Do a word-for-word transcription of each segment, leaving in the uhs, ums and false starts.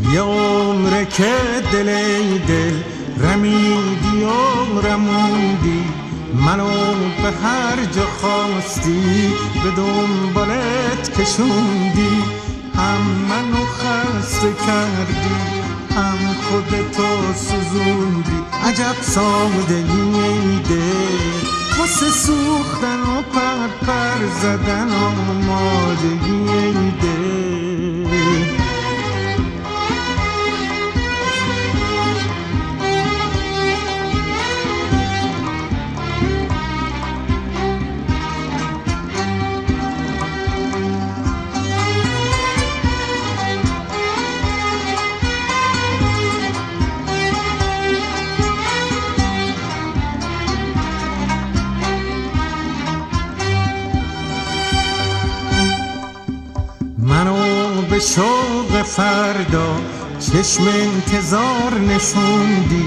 یه عمره که دل ای دل رمیدی و رموندی، منو به هر جا خواستی به دنبالت کشوندی. هم منو خسته کردی هم خودتو سوزوندی. عجب سادگی ای دل، واسه سوختن و پر پر زدن آمادگی ای دل. منو به شوق فردا چشم انتظار نشوندی،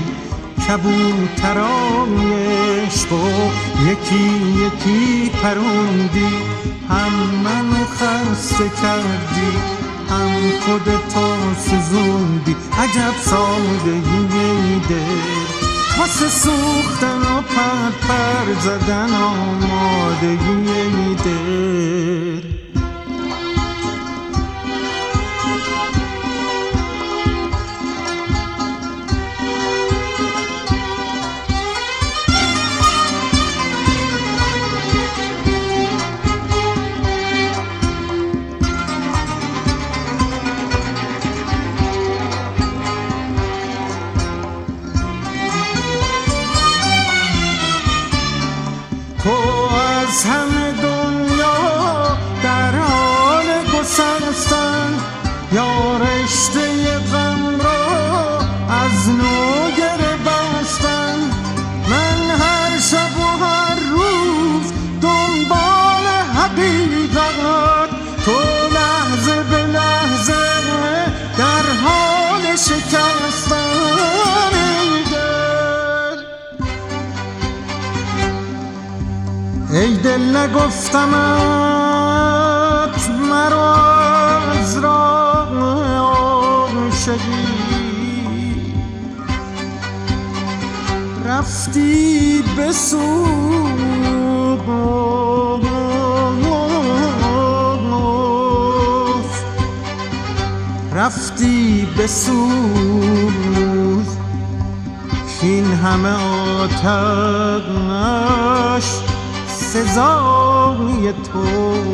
کبوترای عشق و یکی یکی پروندی. هم منو خسته کردی هم خودتو سوزوندی. عجب سادگی ای دل، واسه سوختن و پر پر زدن آمادگی ای دل. تو از همه دنیا در حال گسستن، یا رشته غم را از نو گره بستن. من هر شب و هر روز دنبال حقیقت، تو لحظه به لحظه در حال شکستن. ای دل نگفتمت مرا از راه عاشقی، رفتی به سوی رفتی به سوی این همه آتش سزای تو.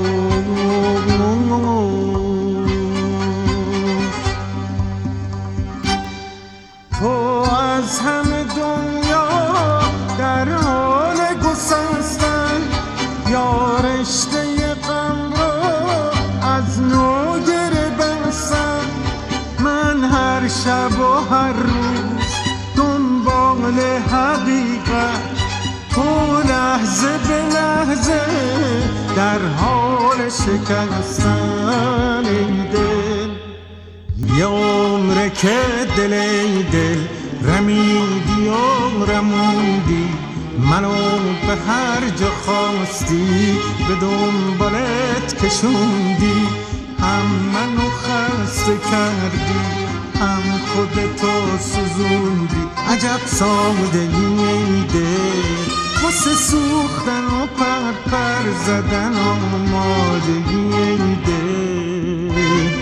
تو از همه دنیا در حال گسستن، یا رشته غم را از نو گره بستن. من هر شب و هر روز دنبال حقیقت، تو لحظه به لحظه در حال شکستن ای دل. یه عمره که دل ای دل رمیدی و رموندی، منو به هر جا خواستی به دنبالت کشوندی. هم منو خسته کردی هم خودتو سوزوندی. عجب سادگی ای دل، واسه سوختن و پر پر زدن آمادگی ای دل.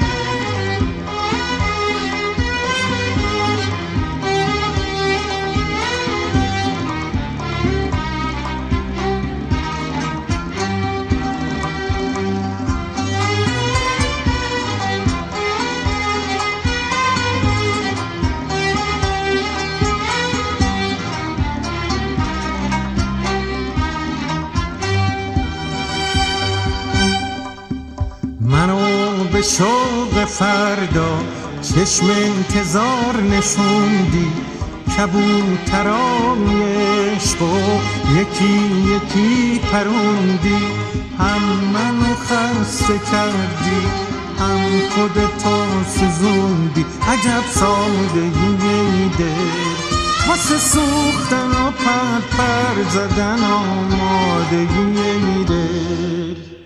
منو به شوق فردا چشم انتظار نشوندی، کبوترای عشق و یکی یکی پروندی. هم منو خسته کردی هم خودتو سوزوندی. عجب سادگی ای دل، واسه سوختن و پر پر زدن آمادگی ای دل.